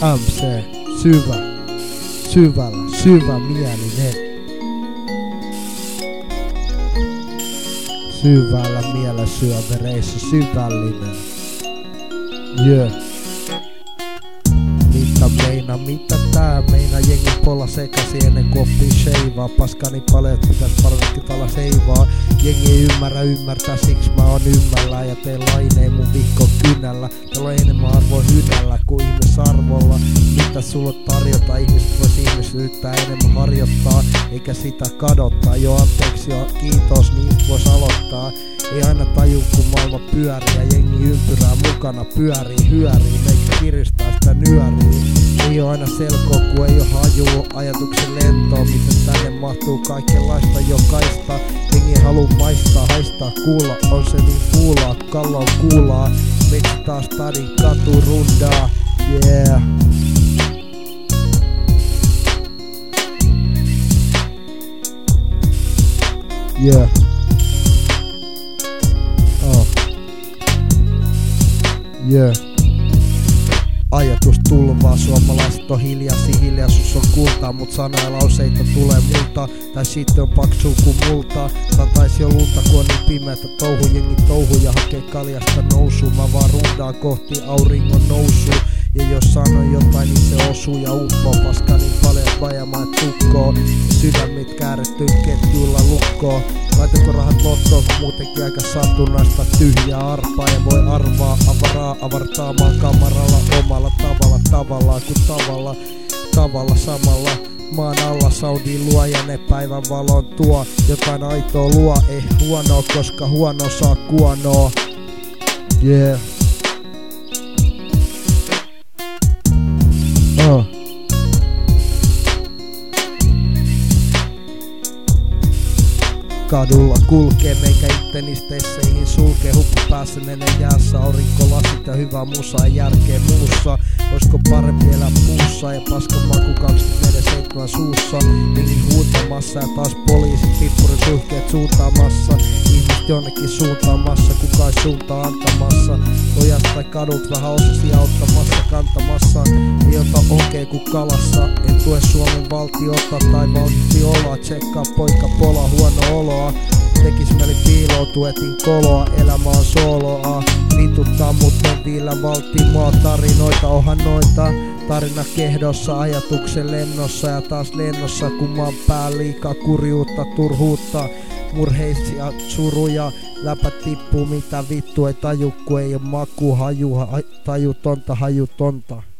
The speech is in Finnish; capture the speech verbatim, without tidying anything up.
M C, syvä, syvällä, syvä mielinen. Syvällä mielensyövereissä syvällinen. Yeah. Mitä meina, mitä tää meina? Jengi polla sekasi ennen kuin oppii sheivaa. Paskani paljon, et pitäis varmasti tala seivaa. Jengi ei ymmärrä ymmärtää, siksi mä oon ymmällä. Ja teillä lainee mun vihko kynällä. Teillä on enemmän arvoa hynällä kuin ihmisarvolla. Mitä sulla tarjota? Ihmiset vois ihmisyyttää enemmän harjoittaa, eikä sitä kadottaa. Jo anteeksi jo kiitos, niin vois aloittaa. Ei aina taju kun maailma pyörii ja jengi ympyrää mukana pyörii, hyörii, meikä kiristää sitä nyörii. Ei oo aina selkoa kun ei oo hajuu ajatuksen lentoa, miten tänne mahtuu kaikenlaista jokaista. Jengi ei haluu maistaa, haistaa, kuulla, on se niin kuulaa, kalloon kuulaa. Miksi taas tadin katu rundaa, yeah. Yeah. Yeah. Ajatus tulvaa, suomalaiset on hiljaisia, hiljaisuus on kultaa, mut sanoja lauseita tulee multa, tai sitten on paksuu kuin multa. Sataisi jo lunta kun on niin pimeätä touhu, jengi touhu ja hakee kaljasta nousuu. Mä vaan rundaan kohti auringon nousuu, ja jos sanon jotain niin se osuu ja uppoo. Paska niin paljon vajamaan tukkoo, sydämit kääretty ketjuilla lukkoo. Laitako rahat lottoon, kun muutenkin aika satunnaista tyhjää arpaa. Ja voi arvaa avaraa avartaamaan kamaralla omalla tavalla. Tavallaan kuin tavalla, tavalla samalla. Maan alla soundii luo ja ne päivän valon tuo. Jotain aitoa luo, ei huonoa, koska huono saa kuonoa. Yeah. Oh. Kadulla kulkee meikä itteni stesseihin sulkee. Huppu päässä nene jäässä, aurinko lasit ja hyvä musa ei järkeä muussa. Oisko parempi elää puussa ja paskan maku kaksikymmentäneljä seitsemän suussa. Jengi huutamassa ja taas poliisit pippurin suhkeet suuntaamassa. Ihmiset jonnekin suuntaamassa, kuka ei suuntaa antamassa. Ojasta tai kadut vähän osasi auttamassa, kantamassa. Ei ota onkeen kuin kalassa. En tue Suomen valtiota tai valtiooloa. Tsekkaa poika pola huono oloa. Tekis mieli piiloutua, etin koloa, elämä on sooloa. Vituttaa mut en viillä valtimoa, tarinoita onhan noita. Tarina kehdossa, ajatuksen lennossa ja taas lennossa. Kun mä oon pää liikaa kurjuutta, turhuutta, murheisia suruja. Läpä tippuu mitä vittu ei taju, kun ei oo maku, haju, ha, tajutonta, hajutonta.